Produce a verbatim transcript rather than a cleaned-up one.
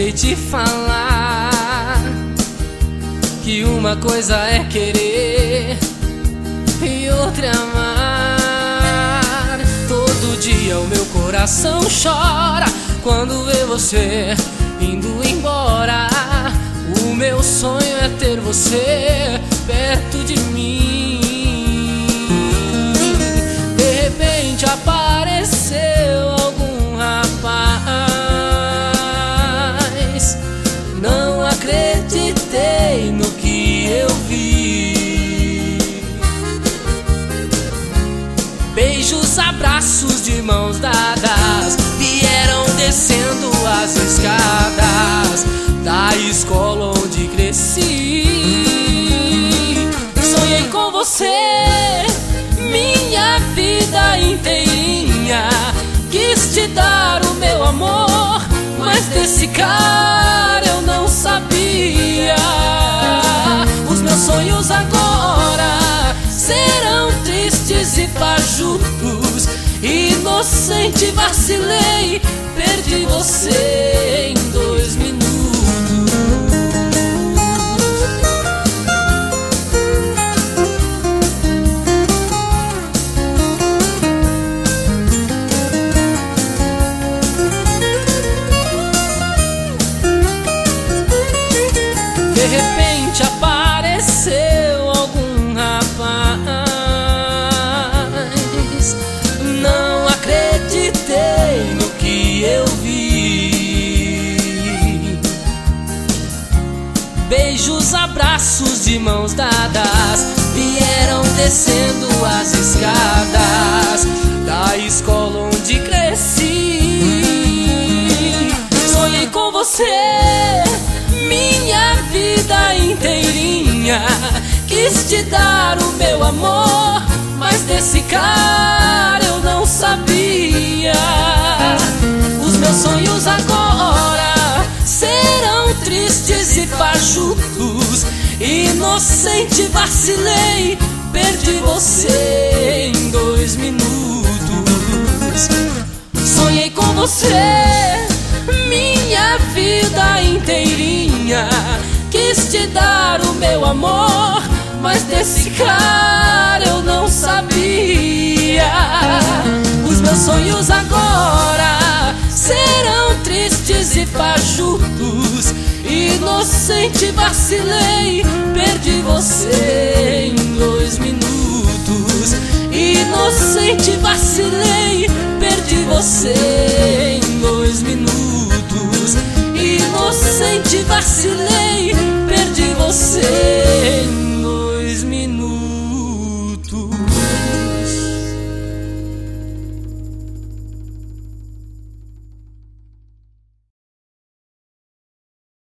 sei te falar que uma coisa é querer e outra é amar. Todo dia o meu coração chora quando vê você indo embora. O meu sonho é ter você perto de mim. De repente apareceu algum rapaz. Não acreditei no que eu vi. Beijos, abraços de mãos dadas vieram descendo as escadas da escola onde cresci. Sonhei com você minha vida inteirinha. Quis te dar o meu amor, mas desse cara eu não sabia. Os meus sonhos agora serão tristes e fajutos. Inocente vacilei, perdi você em dois minutos. De repente apareceu algum rapaz. Não acreditei no que eu vi. Beijos, abraços de mãos dadas vieram descendo as escadas da escola onde cresci. Sonhei com você minha vida inteirinha. Quis te dar o meu amor, mas desse cara eu não sabia. Os meus sonhos agora serão tristes e fajutos. Inocente vacilei, perdi você em dois minutos. Sonhei com você minha vida inteirinha. Quis te dar o meu amor, mas desse cara eu não sabia. Os meus sonhos agora serão tristes e fajutos. Inocente vacilei, perdi você em dois minutos. Inocente vacilei, perdi você em dois minutos. Inocente vacilei,